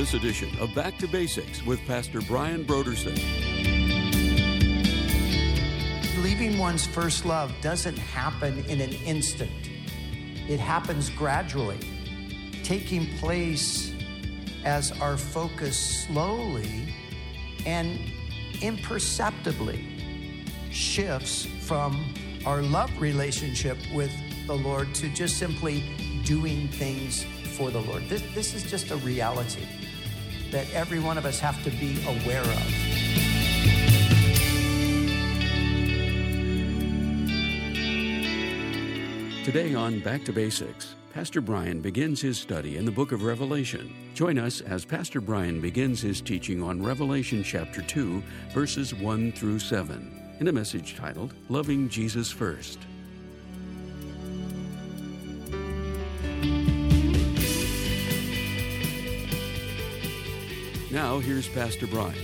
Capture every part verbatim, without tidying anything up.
this edition of Back to Basics with Pastor Brian Brodersen. Leaving one's first love doesn't happen in an instant. It happens gradually, taking place as our focus slowly and imperceptibly shifts from our love relationship with the Lord to just simply doing things for the Lord. This, this is just a reality that every one of us have to be aware of. Today on Back to Basics, Pastor Brian begins his study in the book of Revelation. Join us as Pastor Brian begins his teaching on Revelation chapter two, verses one through seven, in a message titled, Loving Jesus First. Now, here's Pastor Brian.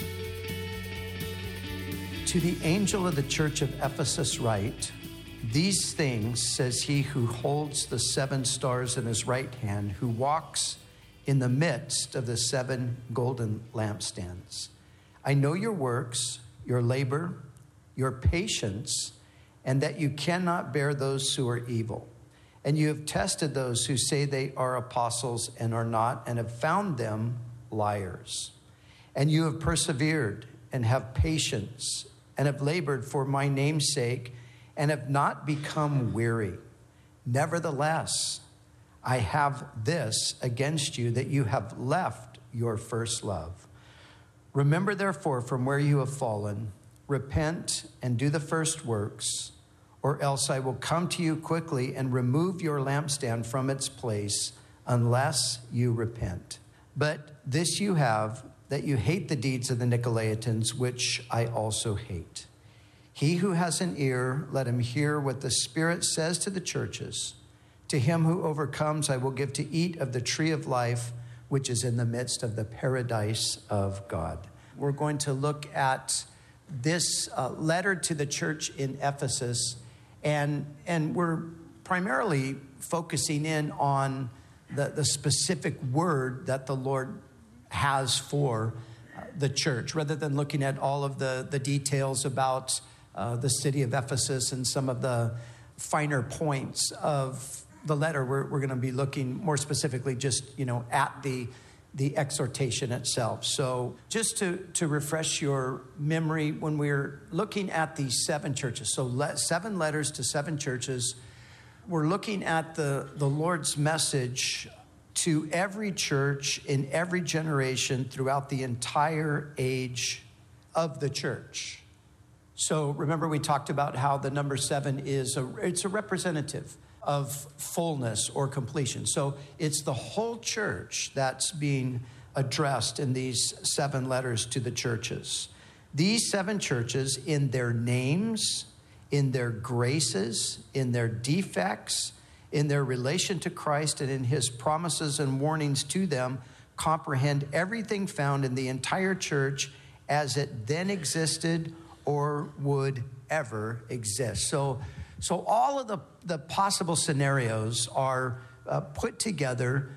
To the angel of the church of Ephesus write, these things says he who holds the seven stars in his right hand, who walks in the midst of the seven golden lampstands. I know your works, your labor, your patience, and that you cannot bear those who are evil. And you have tested those who say they are apostles and are not, and have found them liars. And you have persevered and have patience and have labored for my name's sake and have not become weary. Nevertheless, I have this against you, that you have left your first love. Remember, therefore, from where you have fallen, repent and do the first works, or else I will come to you quickly and remove your lampstand from its place unless you repent. But this you have, that you hate the deeds of the Nicolaitans, which I also hate. He who has an ear, let him hear what the Spirit says to the churches. To him who overcomes, I will give to eat of the tree of life, which is in the midst of the paradise of God. We're going to look at this uh, letter to the church in Ephesus, and, and we're primarily focusing in on the, the specific word that the Lord has for uh, the church, rather than looking at all of the, the details about uh, the city of Ephesus and some of the finer points of the letter. We're, we're going to be looking more specifically just, you know, at the the exhortation itself. So just to, to refresh your memory, when we're looking at these seven churches, so le- seven letters to seven churches, we're looking at the, the Lord's message to every church in every generation throughout the entire age of the church. So remember, we talked about how the number seven is a, it's a representative of fullness or completion. So it's the whole church that's being addressed in these seven letters to the churches. These seven churches, in their names, in their graces, in their defects, in their relation to Christ, and in his promises and warnings to them, comprehend everything found in the entire church as it then existed or would ever exist. So, so all of the, the possible scenarios are uh, put together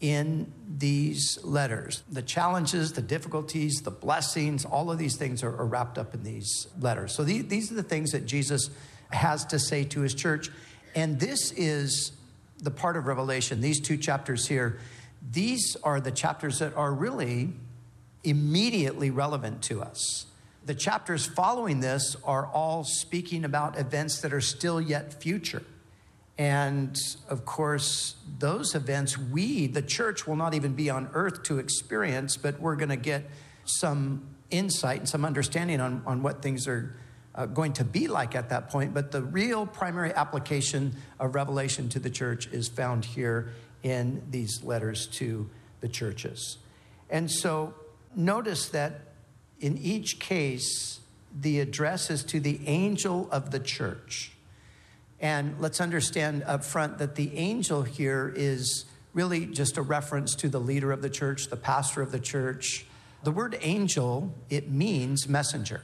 in these letters. The challenges, the difficulties, the blessings, all of these things are, are wrapped up in these letters. So these, these are the things that Jesus has to say to his church. And this is the part of Revelation, these two chapters here. These are the chapters that are really immediately relevant to us. The chapters following this are all speaking about events that are still yet future. And of course, those events, we, the church, will not even be on earth to experience, but we're going to get some insight and some understanding on, on what things are uh, going to be like at that point. But the real primary application of Revelation to the church is found here in these letters to the churches. And so notice that in each case, the address is to the angel of the church. And let's understand up front that the angel here is really just a reference to the leader of the church, the pastor of the church. The word angel, it means messenger.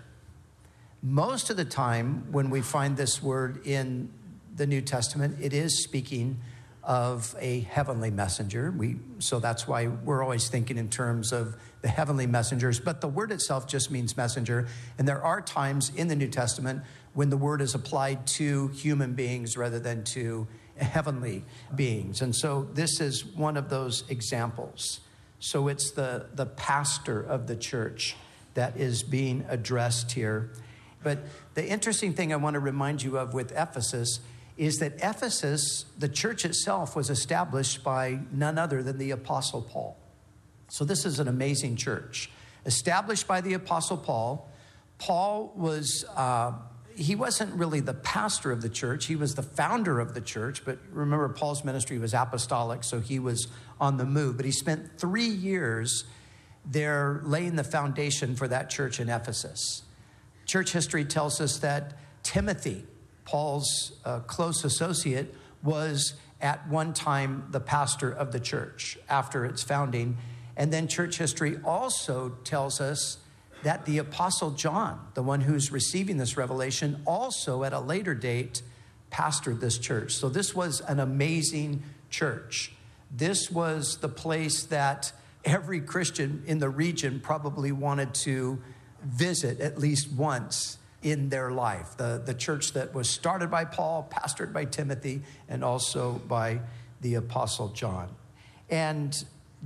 Most of the time when we find this word in the New Testament, it is speaking of a heavenly messenger. We, so that's why we're always thinking in terms of the heavenly messengers. But the word itself just means messenger. And there are times in the New Testament when the word is applied to human beings rather than to heavenly beings. And so this is one of those examples. So it's the, the pastor of the church that is being addressed here. But the interesting thing I want to remind you of with Ephesus is that Ephesus, the church itself, was established by none other than the Apostle Paul. So this is an amazing church. Established by the Apostle Paul. Paul was, uh, he wasn't really the pastor of the church. He was the founder of the church. But remember, Paul's ministry was apostolic, so he was on the move. But he spent three years there laying the foundation for that church in Ephesus. Church history tells us that Timothy, Paul's uh, close associate, was at one time the pastor of the church after its founding. And then church history also tells us that the Apostle John, the one who's receiving this revelation, also at a later date pastored this church. So this was an amazing church. This was the place that every Christian in the region probably wanted to visit at least once in their life. The, the church that was started by Paul, pastored by Timothy, and also by the Apostle John. And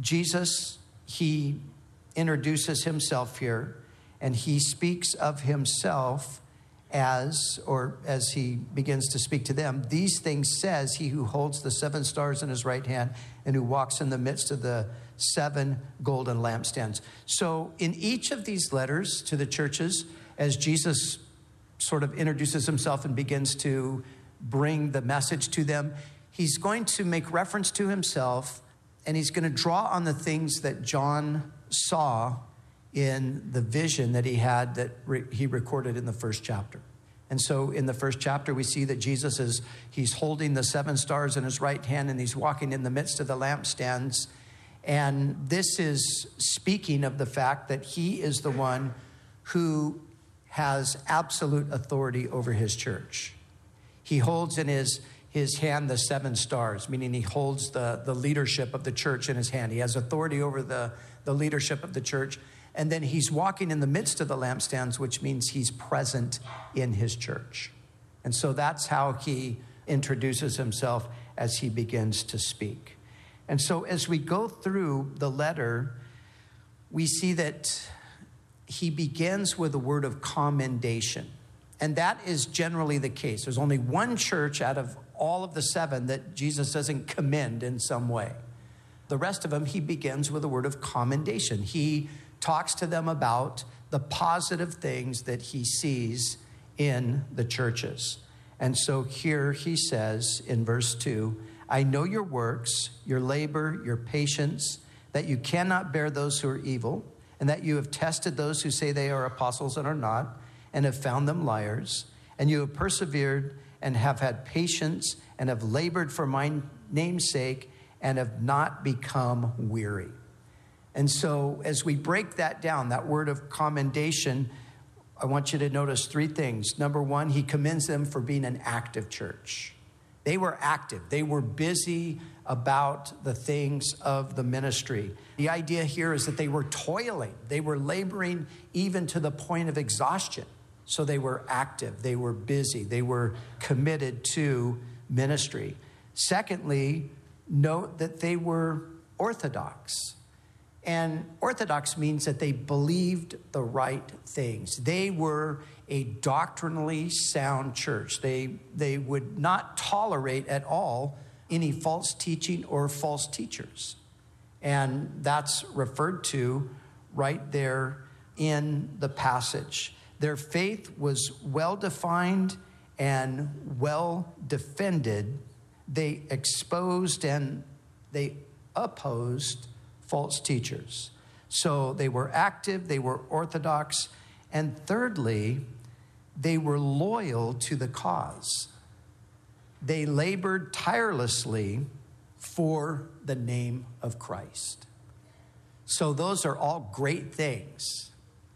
Jesus, he introduces himself here, and he speaks of himself as, or as he begins to speak to them, these things says he who holds the seven stars in his right hand and who walks in the midst of the seven golden lampstands. So in each of these letters to the churches, as Jesus sort of introduces himself and begins to bring the message to them, he's going to make reference to himself, and he's going to draw on the things that John saw in the vision that he had that re- he recorded in the first chapter. And so in the first chapter, we see that Jesus is, he's holding the seven stars in his right hand, and he's walking in the midst of the lampstands. And this is speaking of the fact that he is the one who has absolute authority over his church. He holds in his, his hand the seven stars, meaning he holds the, the leadership of the church in his hand. He has authority over the, the leadership of the church. And then he's walking in the midst of the lampstands, which means he's present in his church. And so that's how he introduces himself as he begins to speak. And so as we go through the letter, we see that he begins with a word of commendation. And that is generally the case. There's only one church out of all of the seven that Jesus doesn't commend in some way. The rest of them, he begins with a word of commendation. He talks to them about the positive things that he sees in the churches. And so here he says in verse two, I know your works, your labor, your patience, that you cannot bear those who are evil, and that you have tested those who say they are apostles and are not, and have found them liars. And you have persevered and have had patience and have labored for my name's sake and have not become weary. And so as we break that down, that word of commendation, I want you to notice three things. Number one, he commends them for being an active church. They were active. They were busy about the things of the ministry. The idea here is that they were toiling. They were laboring even to the point of exhaustion. So they were active. They were busy. They were committed to ministry. Secondly, note that they were orthodox. And orthodox means that they believed the right things. They were a doctrinally sound church. They, they would not tolerate at all any false teaching or false teachers. And that's referred to right there in the passage. Their faith was well-defined and well-defended. They exposed and they opposed false teachers. So they were active, they were orthodox, and thirdly, they were loyal to the cause. They labored tirelessly for the name of Christ. So those are all great things.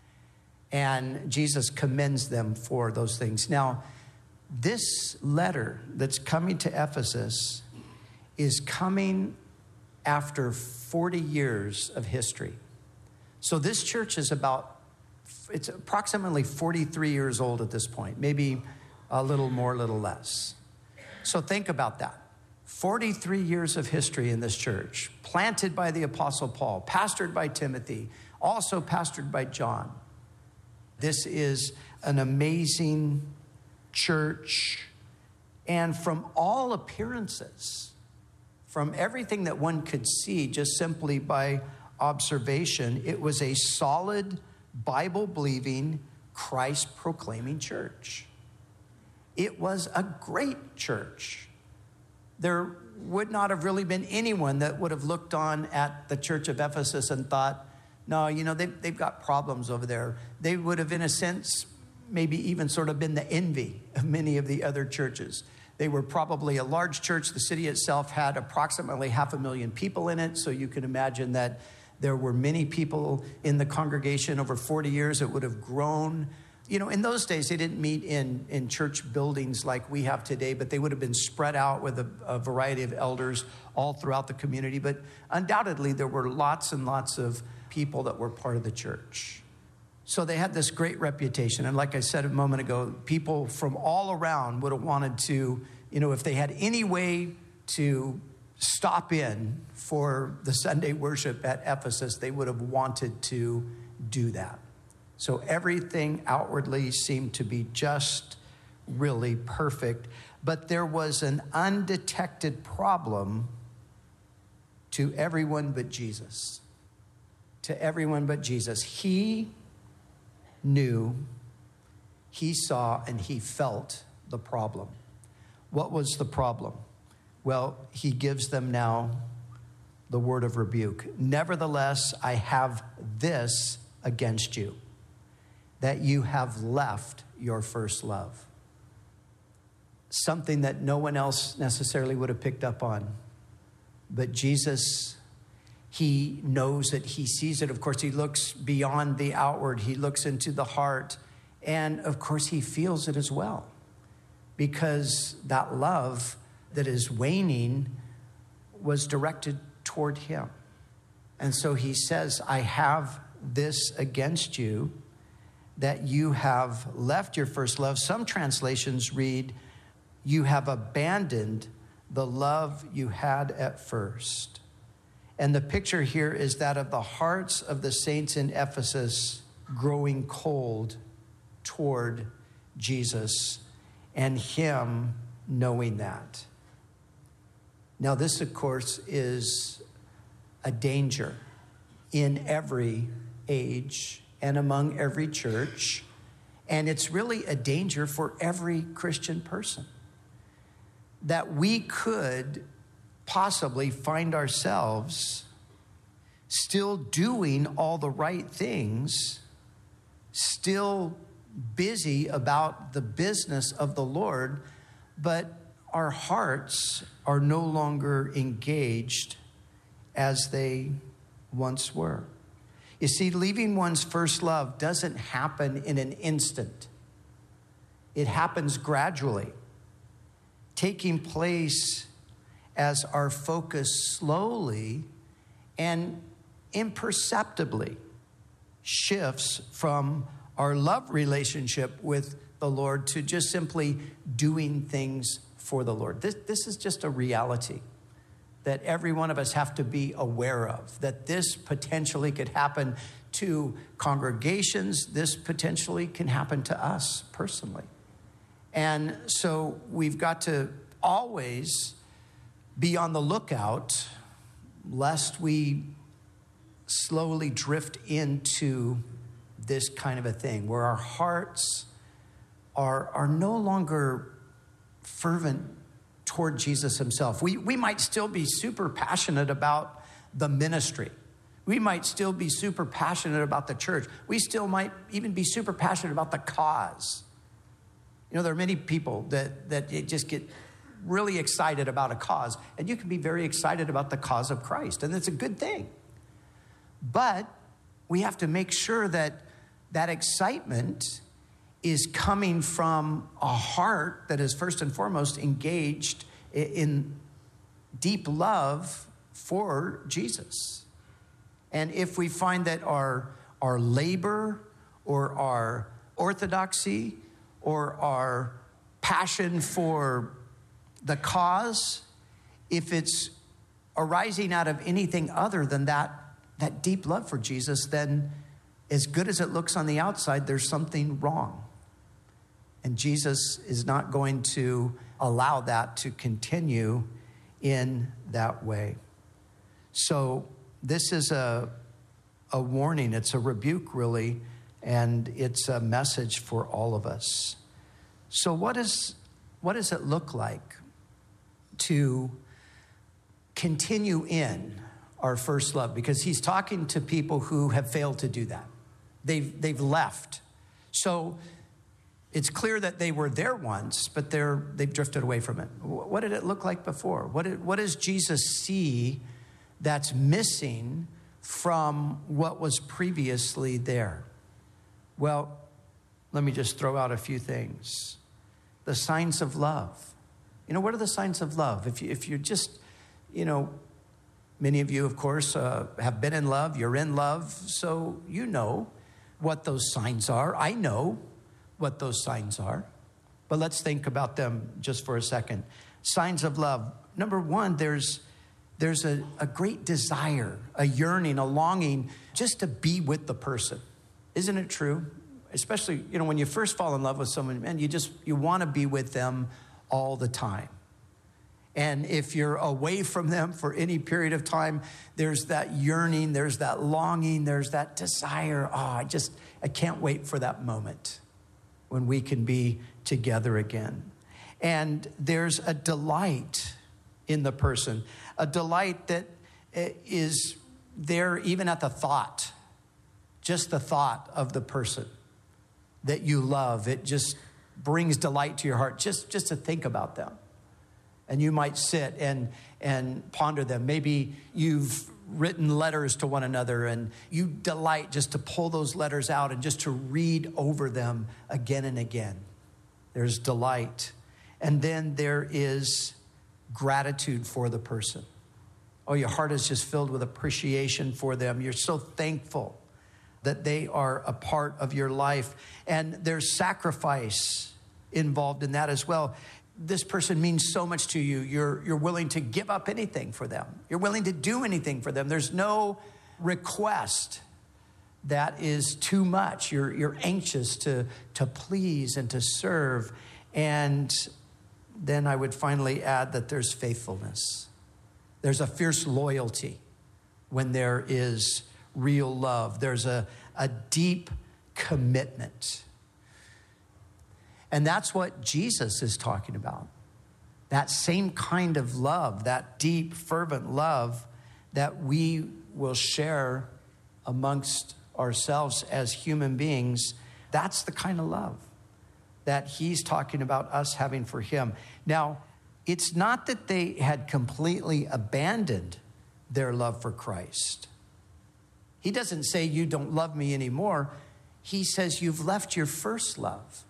And Jesus commends them for those things. Now, this letter that's coming to Ephesus is coming after forty years of history. So this church is about, it's approximately forty-three years old at this point, maybe a little more, a little less. So think about that. forty-three years of history in this church, planted by the Apostle Paul, pastored by Timothy, also pastored by John. This is an amazing church. And from all appearances, from everything that one could see just simply by observation, it was a solid, Bible-believing, Christ-proclaiming church. It was a great church. There would not have really been anyone that would have looked on at the church of Ephesus and thought, no, you know, they've, they've got problems over there. They would have, in a sense, maybe even sort of been the envy of many of the other churches. They were probably a large church. The city itself had approximately half a million people in it, so you can imagine that there were many people in the congregation. Over forty years, it would have grown. You know, in those days, they didn't meet in, in church buildings like we have today, but they would have been spread out with a, a variety of elders all throughout the community. But undoubtedly, there were lots and lots of people that were part of the church. So they had this great reputation. And like I said a moment ago, people from all around would have wanted to, you know, if they had any way to stop in for the Sunday worship at Ephesus, they would have wanted to do that. So everything outwardly seemed to be just really perfect. But there was an undetected problem to everyone but Jesus. To everyone but Jesus. He knew, he saw, and he felt the problem. What was the problem? Well, he gives them now the word of rebuke. Nevertheless, I have this against you, that you have left your first love. Something that no one else necessarily would have picked up on. But Jesus, he knows it, he sees it. Of course, he looks beyond the outward. He looks into the heart. And of course, he feels it as well. Because that love that is waning was directed toward him. And so he says, I have this against you, that you have left your first love. Some translations read, you have abandoned the love you had at first. And the picture here is that of the hearts of the saints in Ephesus growing cold toward Jesus and him knowing that. Now, this, of course, is a danger in every age and among every church. And it's really a danger for every Christian person. That we could possibly find ourselves still doing all the right things, still busy about the business of the Lord, but our hearts are no longer engaged as they once were. You see, leaving one's first love doesn't happen in an instant. It happens gradually, taking place as our focus slowly and imperceptibly shifts from our love relationship with the Lord to just simply doing things for the Lord. This, this is just a reality that every one of us have to be aware of, that this potentially could happen to congregations. This potentially can happen to us personally. And so we've got to always be on the lookout lest we slowly drift into this kind of a thing where our hearts are, are no longer fervent toward Jesus himself. We, we might still be super passionate about the ministry. We might still be super passionate about the church. We still might even be super passionate about the cause. You know, there are many people that, that just get really excited about a cause, and you can be very excited about the cause of Christ, and it's a good thing. But we have to make sure that that excitement is coming from a heart that is first and foremost engaged in deep love for Jesus. And if we find that our, our labor or our orthodoxy or our passion for the cause, if it's arising out of anything other than that, that deep love for Jesus, then as good as it looks on the outside, there's something wrong. And Jesus is not going to allow that to continue in that way. So this is a, a warning. It's a rebuke, really, and it's a message for all of us. So what is, what does it look like to continue in our first love? Because he's talking to people who have failed to do that. They've, they've left. So it's clear that they were there once, but they're, they've drifted away from it. What did it look like before? What, did, what does Jesus see that's missing from what was previously there? Well, let me just throw out a few things. The signs of love. You know, what are the signs of love? If, you, if you're just, you know, many of you, of course, uh, have been in love. You're in love, so you know what those signs are. I know what those signs are. But let's think about them just for a second. Signs of love. Number one, there's there's a, a great desire, a yearning, a longing just to be with the person. Isn't it true? Especially, you know, when you first fall in love with someone, man, you just, you want to be with them all the time. And if you're away from them for any period of time, there's that yearning, there's that longing, there's that desire. Oh, I just, I can't wait for that moment when we can be together again. And there's a delight in the person, a delight that is there even at the thought, just the thought of the person that you love. It just brings delight to your heart just, just to think about them. And you might sit and, and ponder them. Maybe you've written letters to one another and you delight just to pull those letters out and just to read over them again and again. There's delight. And then there is gratitude for the person. Oh, your heart is just filled with appreciation for them. You're so thankful that they are a part of your life. And there's sacrifice involved in that as well. This person means so much to you. You're, you're willing to give up anything for them. You're willing to do anything for them. There's no request that is too much. You're, you're anxious to, to please and to serve. And then I would finally add that there's faithfulness. There's a fierce loyalty when there is real love. There's a, a deep commitment. And that's what Jesus is talking about. That same kind of love, that deep, fervent love that we will share amongst ourselves as human beings. That's the kind of love that he's talking about us having for him. Now, it's not that they had completely abandoned their love for Christ. He doesn't say, you don't love me anymore. He says, you've left your first love.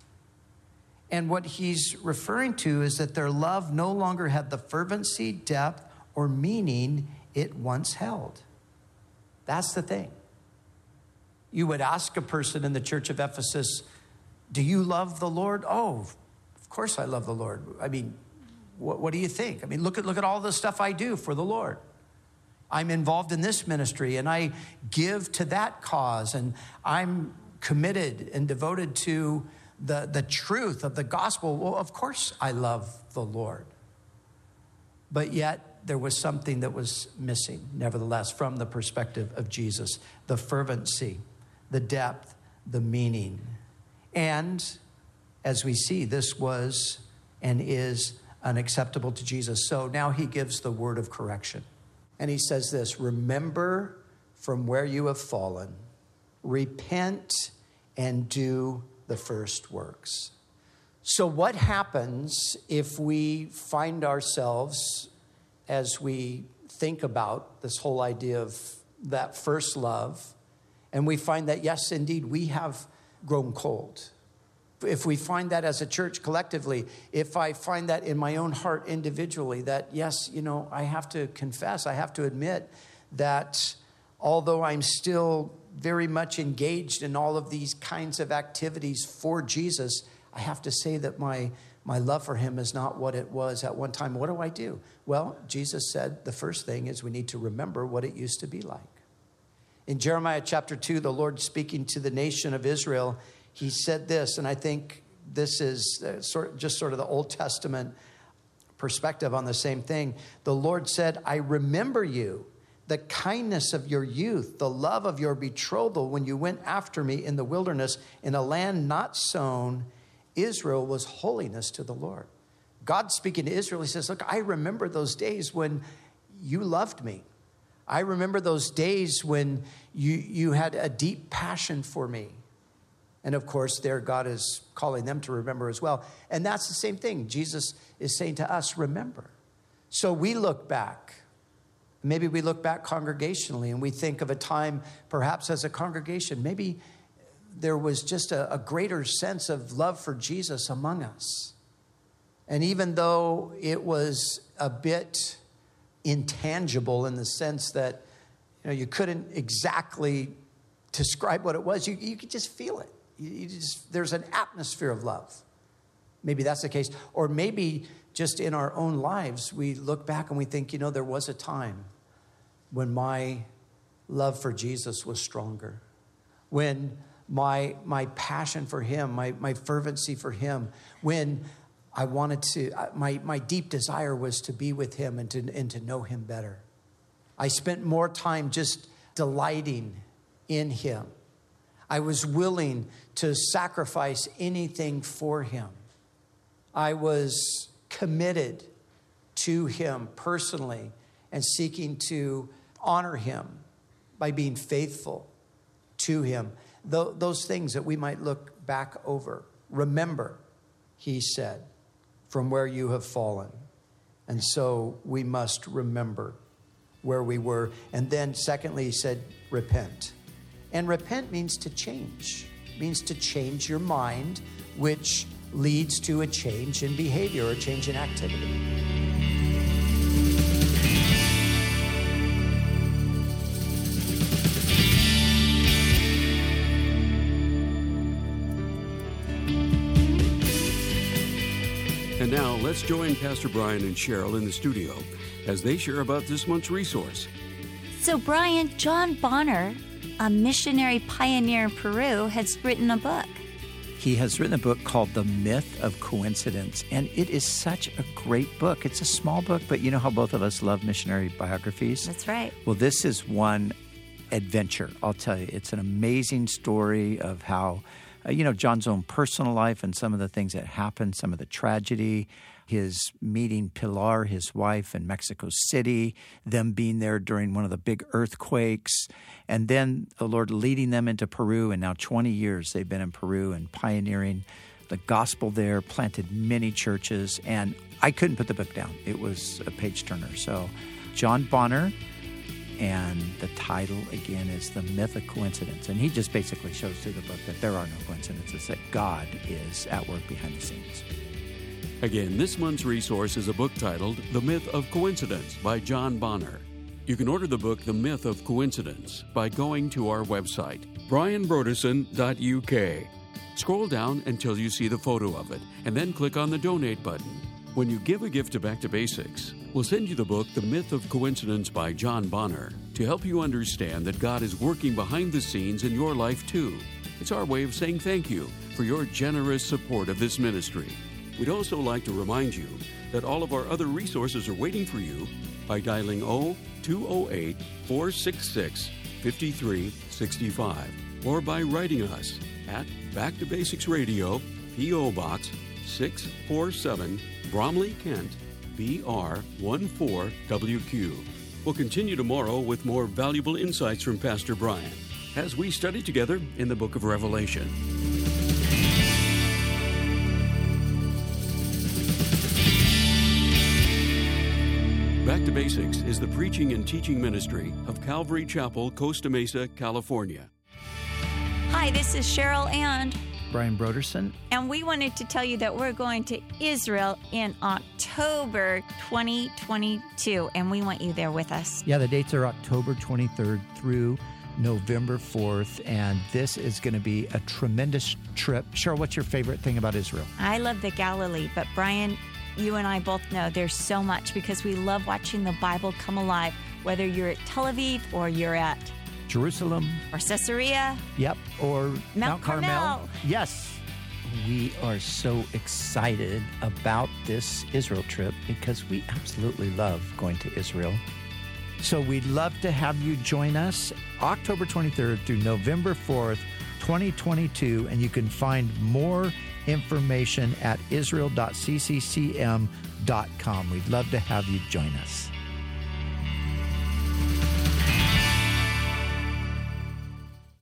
And what he's referring to is that their love no longer had the fervency, depth, or meaning it once held. That's the thing. You would ask a person in the church of Ephesus, do you love the Lord? Oh, of course I love the Lord. I mean, what, what do you think? I mean, look at, look at all the stuff I do for the Lord. I'm involved in this ministry and I give to that cause and I'm committed and devoted to the, the truth of the gospel. Well, of course I love the Lord. But yet there was something that was missing, nevertheless, from the perspective of Jesus. The fervency, the depth, the meaning. And as we see, this was and is unacceptable to Jesus. So now he gives the word of correction. And he says this, remember from where you have fallen, repent and do the first works. So what happens if we find ourselves, as we think about this whole idea of that first love, and we find that, yes, indeed, we have grown cold. if we find that as a church collectively, if I find that in my own heart individually, that yes, you know, I have to confess, I have to admit that although I'm still very much engaged in all of these kinds of activities for Jesus, I have to say that my, my love for him is not what it was at one time. What do I do? Well, Jesus said the first thing is we need to remember what it used to be like. In Jeremiah chapter two, the Lord speaking to the nation of Israel, he said this, and I think this is sort just sort of the Old Testament perspective on the same thing. The Lord said, I remember you, the kindness of your youth, the love of your betrothal when you went after me in the wilderness in a land not sown. Israel was holiness to the Lord. God speaking to Israel, he says, look, I remember those days when you loved me. I remember those days when you, you had a deep passion for me. And of course, there God is calling them to remember as well. And that's the same thing. Jesus is saying to us, remember. So we look back. Maybe we look back congregationally and we think of a time perhaps as a congregation. Maybe there was just a, a greater sense of love for Jesus among us. And even though it was a bit intangible in the sense that, you know, you couldn't exactly describe what it was, you, you could just feel it. You, you just, there's an atmosphere of love. Maybe that's the case. Or maybe just in our own lives, we look back and we think, you know, there was a time when my love for Jesus was stronger, when my my passion for him, my, my fervency for him, when I wanted to, my, my deep desire was to be with him and to, and to know him better. I spent more time just delighting in him. I was willing to sacrifice anything for him. I was committed to him personally and seeking to honor him by being faithful to him. Th- those things that we might look back over. Remember, he said, from where you have fallen. And so we must remember where we were. And then secondly, he said, repent. And repent means to change. It means to change your mind, which leads to a change in behavior or a change in activity. And now, let's join Pastor Brian and Cheryl in the studio as they share about this month's resource. So, Brian, John Bonner, a missionary pioneer in Peru, has written a book. He has written a book called The Myth of Coincidence, and it is such a great book. It's a small book, but you know how both of us love missionary biographies? That's right. Well, this is one adventure, I'll tell you. It's an amazing story of how Uh, you know, John's own personal life and some of the things that happened, some of the tragedy, his meeting Pilar, his wife, in Mexico City, them being there during one of the big earthquakes, and then the Lord leading them into Peru. And now twenty years they've been in Peru and pioneering the gospel there, planted many churches, and I couldn't put the book down. It was a page-turner. So John Bonner, and the title, again, is The Myth of Coincidence. And he just basically shows through the book that there are no coincidences, that God is at work behind the scenes. Again, this month's resource is a book titled The Myth of Coincidence by John Bonner. You can order the book The Myth of Coincidence by going to our website, brian brodersen dot u k. Scroll down until you see the photo of it, and then click on the Donate button. When you give a gift to Back to Basics, we'll send you the book, The Myth of Coincidence by John Bonner, to help you understand that God is working behind the scenes in your life too. It's our way of saying thank you for your generous support of this ministry. We'd also like to remind you that all of our other resources are waiting for you by dialing zero two zero eight, four six six, five three six five or by writing us at Back to Basics Radio, P O Box six four seven, Bromley, Kent, B R one four W Q. We'll continue tomorrow with more valuable insights from Pastor Brian as we study together in the book of Revelation. Back to Basics is the preaching and teaching ministry of Calvary Chapel, Costa Mesa, California. Hi, this is Cheryl and Brian Broderson. And we wanted to tell you that we're going to Israel in October twenty twenty-two, and we want you there with us. Yeah, the dates are October twenty-third through November fourth, and this is going to be a tremendous trip. Cheryl, what's your favorite thing about Israel? I love the Galilee, but Brian, you and I both know there's so much because we love watching the Bible come alive, whether you're at Tel Aviv or you're at Jerusalem. Or Caesarea. Yep, or Mount, Mount Carmel. Carmel. Yes. We are so excited about this Israel trip because we absolutely love going to Israel. So we'd love to have you join us October twenty-third through November fourth, twenty twenty-two, and you can find more information at israel dot c c c m dot com. We'd love to have you join us.